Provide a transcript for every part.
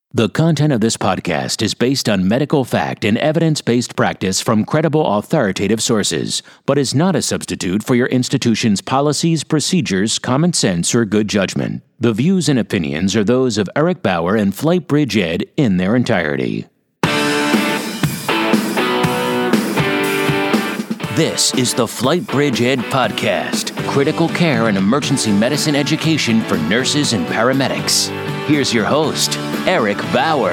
The content of this podcast is based on medical fact and evidence-based practice from credible authoritative sources, but is not a substitute for your institution's policies, procedures, common sense, or good judgment. The views and opinions are those of Eric Bauer and Flightbridge Ed in their entirety. This is the Flightbridge Ed Podcast, critical care and emergency medicine education for nurses and paramedics. Here's your host, Eric Bauer.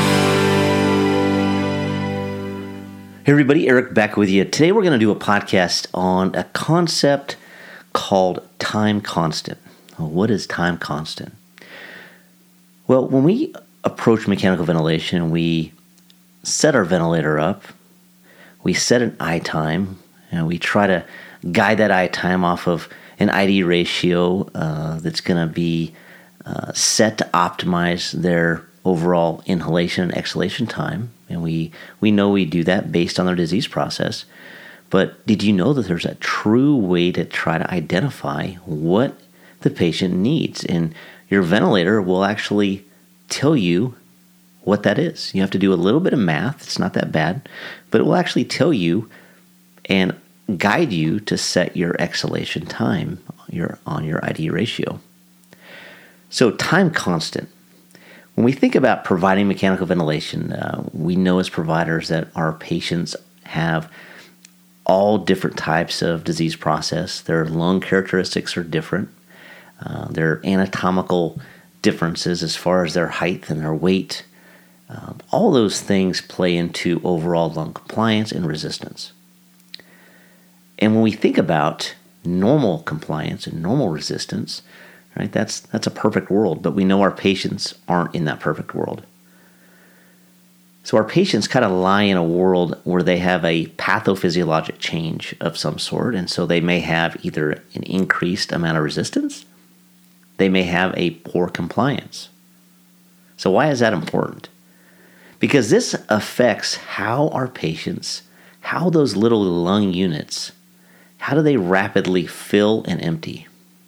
Hey everybody, Eric back with you. Today we're going to do a podcast on a concept called time constant. Well, what is time constant? Well, when we approach mechanical ventilation, we set our ventilator up, we set an I time, and we try to guide that I time off of an ID ratio that's going to be set to optimize their overall inhalation and exhalation time. And we know we do that based on their disease process. But did you know that there's a true way to try to identify what the patient needs? And your ventilator will actually tell you what that is. You have to do a little bit of math. It's not that bad. But it will actually tell you and guide you to set your exhalation time on your ID ratio. So time constant. When we think about providing mechanical ventilation, we know as providers that our patients have all different types of disease process. Their lung characteristics are different. Their anatomical differences as far as their height and their weight. All those things play into overall lung compliance and resistance. And when we think about normal compliance and normal resistance, right, that's a perfect world, but we know our patients aren't in that perfect world. So our patients kind of lie in a world where they have a pathophysiologic change of some sort, and so they may have either an increased amount of resistance, they may have a poor compliance. So why is that important? Because this affects how our patients, how those little lung units, how do they rapidly fill and empty?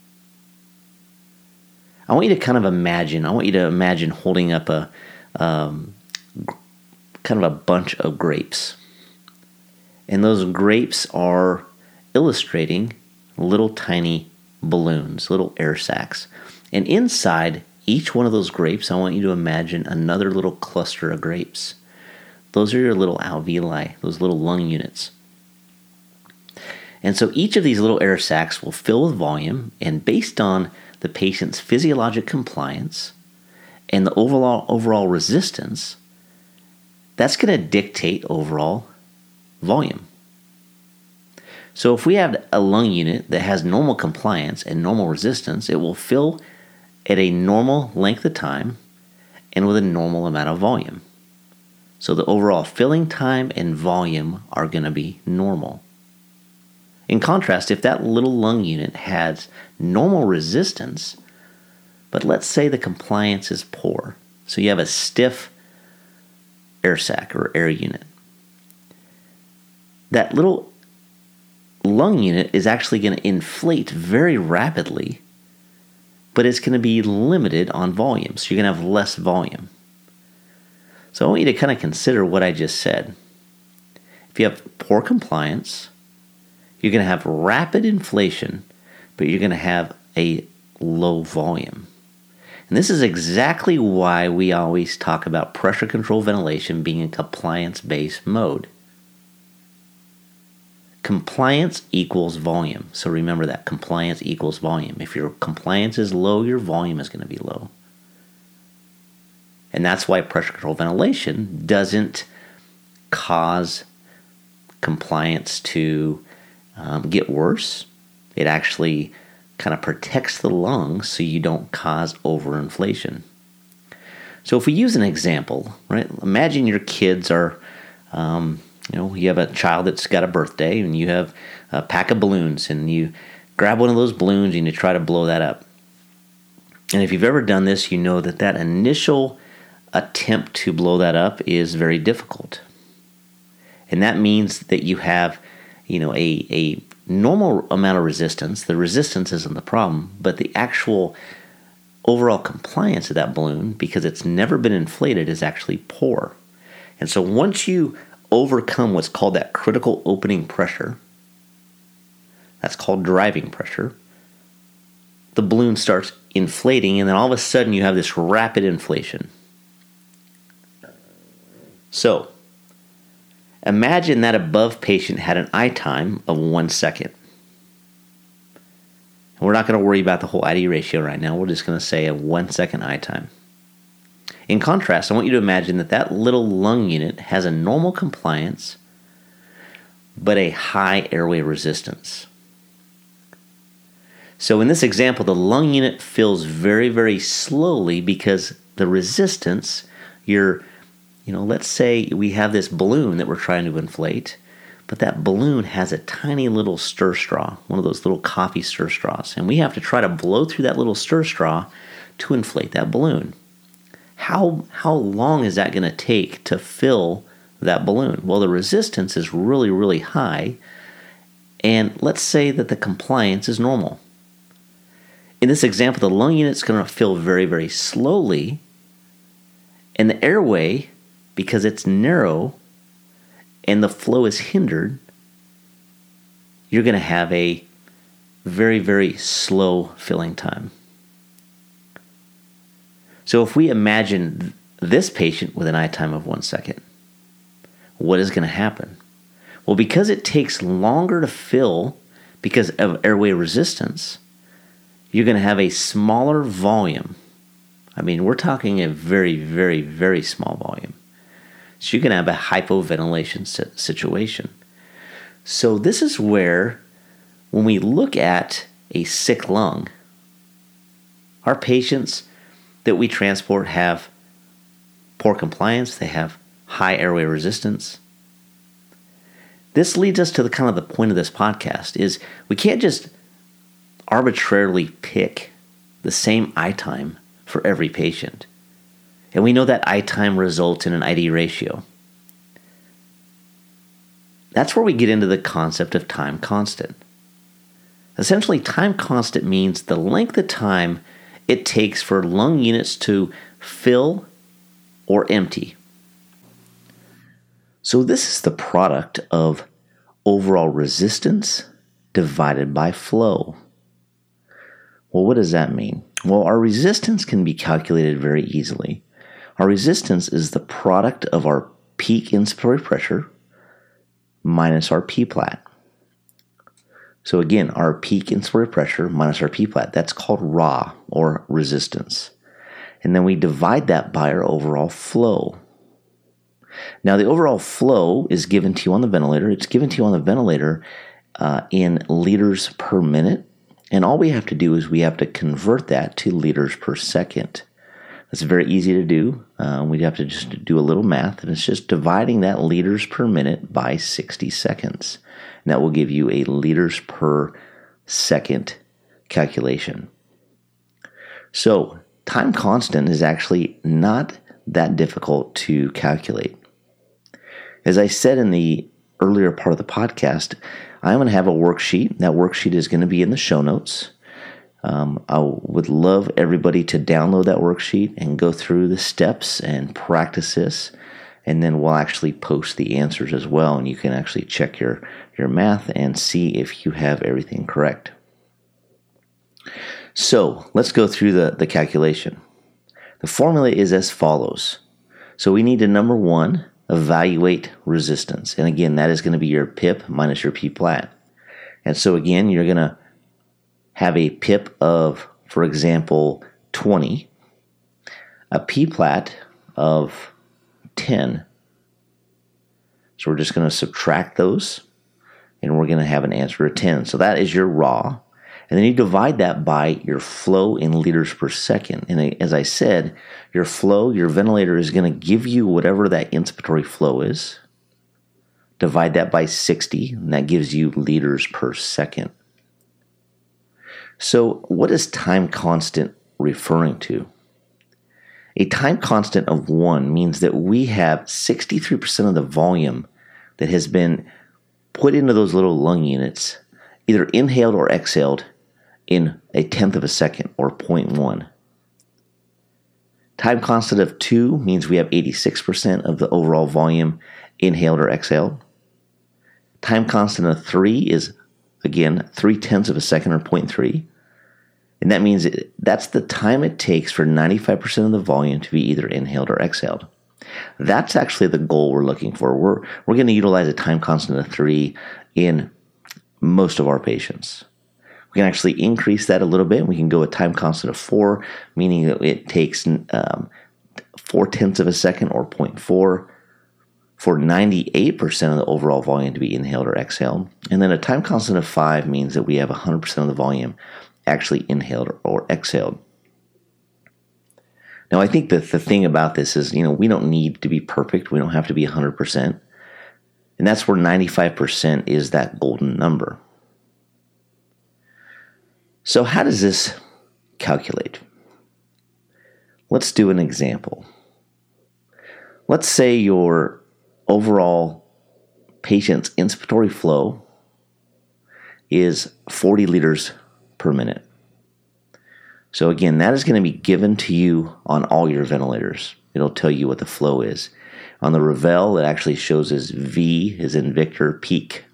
I want you to imagine holding up a kind of a bunch of grapes. And those grapes are illustrating little tiny balloons, little air sacs. And inside each one of those grapes, I want you to imagine another little cluster of grapes. Those are your little alveoli, those little lung units. And so each of these little air sacs will fill with volume, and based on the patient's physiologic compliance and the overall resistance, that's going to dictate overall volume. So if we have a lung unit that has normal compliance and normal resistance, it will fill at a normal length of time and with a normal amount of volume. So the overall filling time and volume are going to be normal. In contrast, if that little lung unit has normal resistance, but let's say the compliance is poor, so you have a stiff air sac or air unit, that little lung unit is actually going to inflate very rapidly, but it's going to be limited on volume, so you're going to have less volume. So I want you to kind of consider what I just said. If you have poor compliance, you're going to have rapid inflation, but you're going to have a low volume. And this is exactly why we always talk about pressure control ventilation being in compliance-based mode. Compliance equals volume. So remember that, compliance equals volume. If your compliance is low, your volume is going to be low. And that's why pressure control ventilation doesn't cause compliance to get worse. It actually kind of protects the lungs so you don't cause overinflation. So if we use an example, right? Imagine your kids are, you have a child that's got a birthday and you have a pack of balloons and you grab one of those balloons and you try to blow that up. And if you've ever done this, you know that initial attempt to blow that up is very difficult. And that means that you have a normal amount of resistance. The resistance isn't the problem, but the actual overall compliance of that balloon, because it's never been inflated, is actually poor. And so once you overcome what's called that critical opening pressure, that's called driving pressure, the balloon starts inflating, and then all of a sudden you have this rapid inflation. So, imagine that above patient had an I time of 1 second. And we're not going to worry about the whole ID ratio right now. We're just going to say a 1 second I time. In contrast, I want you to imagine that that little lung unit has a normal compliance, but a high airway resistance. So in this example, the lung unit fills very, very slowly because the resistance, let's say we have this balloon that we're trying to inflate, but that balloon has a tiny little stir straw, one of those little coffee stir straws, and we have to try to blow through that little stir straw to inflate that balloon. How long is that going to take to fill that balloon? Well, the resistance is really, really high, and let's say that the compliance is normal. In this example, the lung unit's going to fill very, very slowly, and the airway, because it's narrow and the flow is hindered, you're going to have a very, very slow filling time. So if we imagine this patient with an I time of 1 second, what is going to happen? Well, because it takes longer to fill because of airway resistance, you're going to have a smaller volume. I mean, we're talking a very, very, very small volume. So you're going to have a hypoventilation situation. So this is where, when we look at a sick lung, our patients that we transport have poor compliance, they have high airway resistance. This leads us to the kind of the point of this podcast is we can't just arbitrarily pick the same I time for every patient. And we know that I time results in an ID ratio. That's where we get into the concept of time constant. Essentially, time constant means the length of time it takes for lung units to fill or empty. So this is the product of overall resistance divided by flow. Well, what does that mean? Well, our resistance can be calculated very easily. Our resistance is the product of our peak inspiratory pressure minus our P-plat. So again, our peak inspiratory pressure minus our P-plat, that's called RA, or resistance. And then we divide that by our overall flow. Now, the overall flow is given to you on the ventilator. It's given to you on the ventilator in liters per minute. And all we have to do is we have to convert that to liters per second. That's very easy to do. We'd have to just do a little math, and it's just dividing that liters per minute by 60 seconds. And that will give you a liters per second calculation. So time constant is actually not that difficult to calculate. As I said in the earlier part of the podcast, I'm going to have a worksheet. That worksheet is going to be in the show notes. I would love everybody to download that worksheet and go through the steps and practice this. And then we'll actually post the answers as well. And you can actually check your math and see if you have everything correct. So let's go through the calculation. The formula is as follows. So we need to, number one, evaluate resistance. And again, that is going to be your PIP minus your P-plat. And so again, you're going to have a PIP of, for example, 20, a P-plat of 10. So we're just going to subtract those, and we're going to have an answer of 10. So that is your raw. And then you divide that by your flow in liters per second. And as I said, your flow, your ventilator is going to give you whatever that inspiratory flow is. Divide that by 60, and that gives you liters per second. So what is time constant referring to? A time constant of 1 means that we have 63% of the volume that has been put into those little lung units, either inhaled or exhaled, in 1/10 of a second, or 0.1. Time constant of 2 means we have 86% of the overall volume inhaled or exhaled. Time constant of 3 is, again, 0.3 of a second or 0.3. And that means that's the time it takes for 95% of the volume to be either inhaled or exhaled. That's actually the goal we're looking for. We're going to utilize a time constant of 3 in most of our patients. We can actually increase that a little bit. We can go with time constant of 4, meaning that it takes 0.4 of a second or 0.4 for 98% of the overall volume to be inhaled or exhaled. And then a time constant of 5 means that we have 100% of the volume actually inhaled or exhaled. Now, I think that the thing about this is, we don't need to be perfect. We don't have to be 100%. And that's where 95% is that golden number. So how does this calculate? Let's do an example. Let's say your overall patient's inspiratory flow is 40 liters per minute. So again, that is going to be given to you on all your ventilators. It'll tell you what the flow is. On the Revell, it actually shows as V as in Victor peak.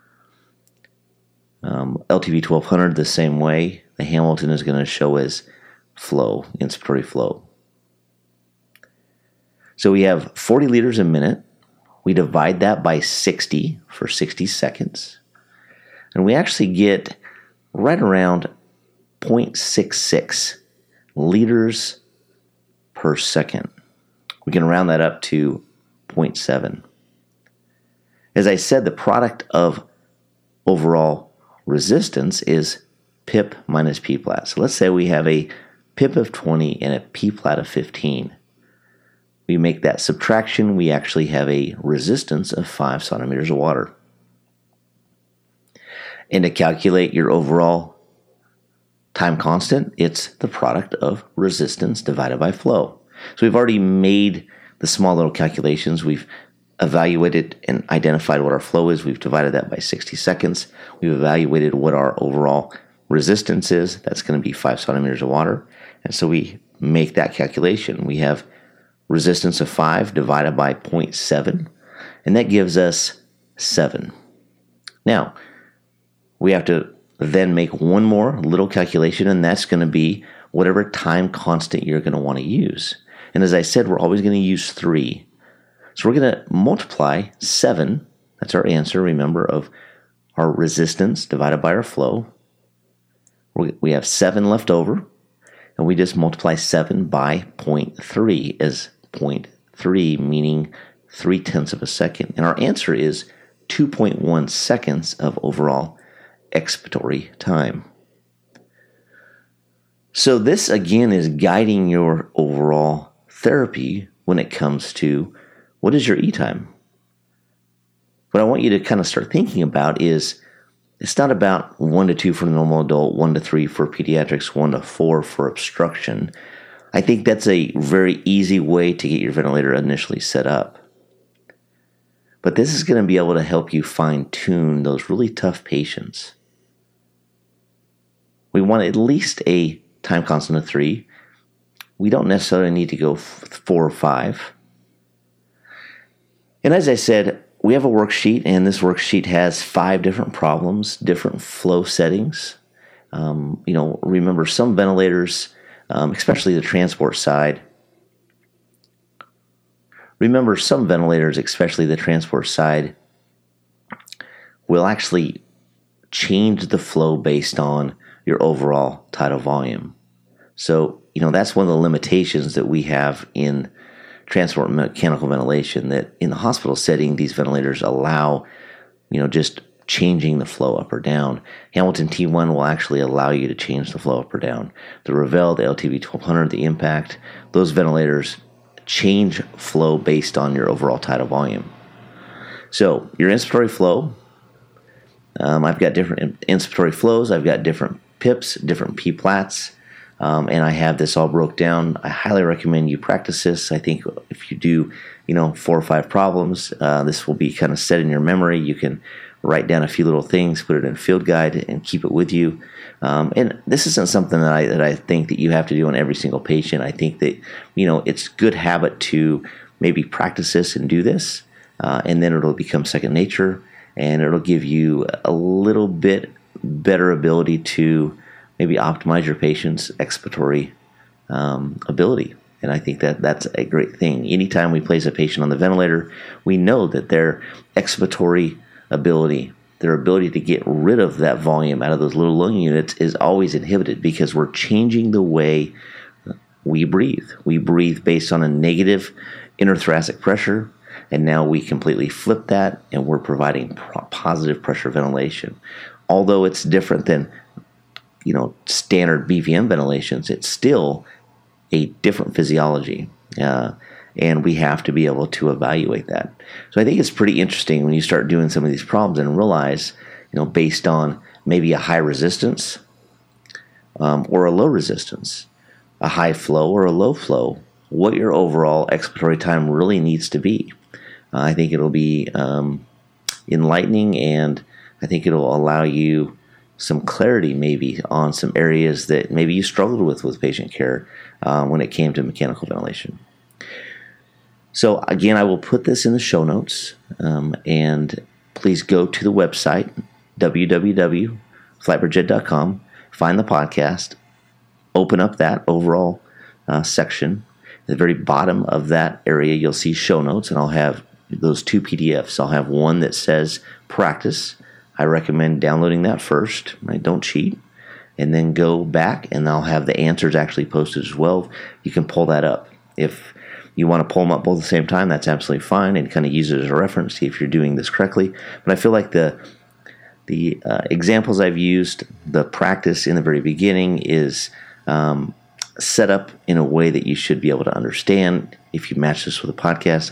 LTV 1200 the same way. The Hamilton is going to show as flow, inspiratory flow. So we have 40 liters a minute. We divide that by 60 for 60 seconds. And we actually get right around 0.66 liters per second. We can round that up to 0.7. As I said, the product of overall resistance is pip minus p-plat. So let's say we have a pip of 20 and a p-plat of 15. We make that subtraction, we actually have a resistance of 5 centimeters of water. And to calculate your overall time constant, it's the product of resistance divided by flow. So we've already made the small little calculations. We've evaluated and identified what our flow is. We've divided that by 60 seconds. We've evaluated what our overall resistance is. That's going to be 5 centimeters of water. And so we make that calculation. We have resistance of 5 divided by 0.7, and that gives us 7. Now, we have to then make one more little calculation, and that's going to be whatever time constant you're going to want to use. And as I said, we're always going to use 3. So we're going to multiply 7, that's our answer, remember, of our resistance divided by our flow. We have 7 left over, and we just multiply 7 by 0.3 as 0.3, meaning 0.3 of a second. And our answer is 2.1 seconds of overall expiratory time. So this, again, is guiding your overall therapy when it comes to what is your E-time. What I want you to kind of start thinking about is it's not about 1 to 2 for the normal adult, 1 to 3 for pediatrics, 1 to 4 for obstruction. I think that's a very easy way to get your ventilator initially set up. But this is going to be able to help you fine-tune those really tough patients. We want at least a time constant of 3. We don't necessarily need to go 4 or 5. And as I said, we have a worksheet, and this worksheet has 5 different problems, different flow settings. Remember, some ventilators, especially the transport side, will actually change the flow based on your overall tidal volume. So, that's one of the limitations that we have in transport mechanical ventilation, that in the hospital setting, these ventilators allow, just changing the flow up or down. Hamilton T1 will actually allow you to change the flow up or down. The Revell, the LTV 1200, the Impact, those ventilators change flow based on your overall tidal volume. So your inspiratory flow, I've got different inspiratory flows. I've got different PIPs, different P-plats, and I have this all broke down. I highly recommend you practice this. I think if you do, 4 or 5 problems, this will be kind of set in your memory. You can write down a few little things, put it in a field guide, and keep it with you. And this isn't something that I think that you have to do on every single patient. I think that, it's good habit to maybe practice this and do this, and then it'll become second nature, and it'll give you a little bit better ability to maybe optimize your patient's expiratory ability. And I think that that's a great thing. Anytime we place a patient on the ventilator, we know that their expiratory ability, their ability to get rid of that volume out of those little lung units is always inhibited because we're changing the way we breathe. We breathe based on a negative interthoracic pressure, and now we completely flip that, and we're providing positive pressure ventilation. Although it's different than standard BVM ventilations, it's still a different physiology, and we have to be able to evaluate that. So I think it's pretty interesting when you start doing some of these problems and realize, based on maybe a high resistance or a low resistance, a high flow or a low flow, what your overall expiratory time really needs to be. I think it'll be enlightening, and I think it'll allow you some clarity maybe on some areas that maybe you struggled with patient care when it came to mechanical ventilation. So again, I will put this in the show notes, and please go to the website, www.flightbridgeed.com, find the podcast, open up that overall section. At the very bottom of that area, you'll see show notes, and I'll have those two PDFs. I'll have one that says practice. I recommend downloading that first. Right? Don't cheat. And then go back, and I'll have the answers actually posted as well. You can pull that up. If you want to pull them up both at the same time, that's absolutely fine, and kind of use it as a reference, see if you're doing this correctly. But I feel like the examples I've used, the practice in the very beginning is set up in a way that you should be able to understand. If you match this with a podcast,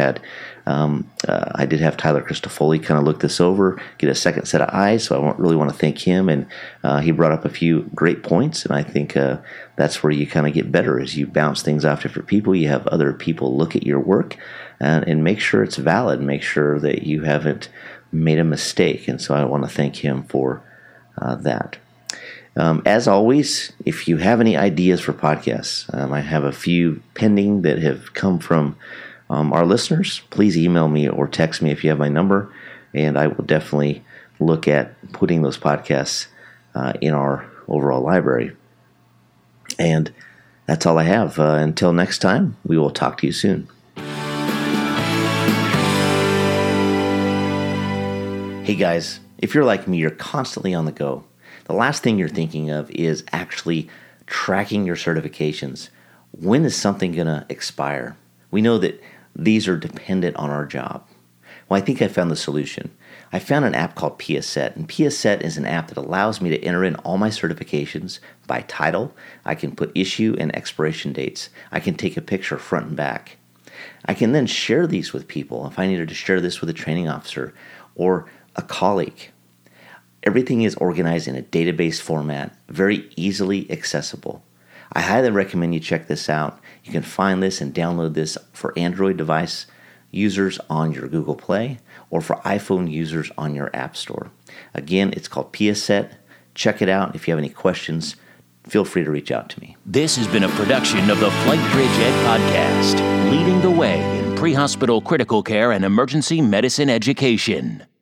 I did have Tyler Christofoli kind of look this over, get a second set of eyes, so I really want to thank him, and he brought up a few great points, and I think that's where you kind of get better as you bounce things off different people. You have other people look at your work and make sure it's valid, make sure that you haven't made a mistake, and so I want to thank him for that. As always, if you have any ideas for podcasts, I have a few pending that have come from our listeners. Please email me or text me if you have my number, and I will definitely look at putting those podcasts in our overall library. And that's all I have. Until next time, we will talk to you soon. Hey guys, if you're like me, you're constantly on the go. The last thing you're thinking of is actually tracking your certifications. When is something going to expire? We know that these are dependent on our job. Well, I think I found the solution. I found an app called PSET, and PSET is an app that allows me to enter in all my certifications by title. I can put issue and expiration dates. I can take a picture front and back. I can then share these with people if I needed to share this with a training officer or a colleague. Everything is organized in a database format, very easily accessible. I highly recommend you check this out. You can find this and download this for Android device users on your Google Play or for iPhone users on your App Store. Again, it's called PSET. Check it out. If you have any questions, feel free to reach out to me. This has been a production of the FlightBridge Ed Podcast, leading the way in pre-hospital critical care and emergency medicine education.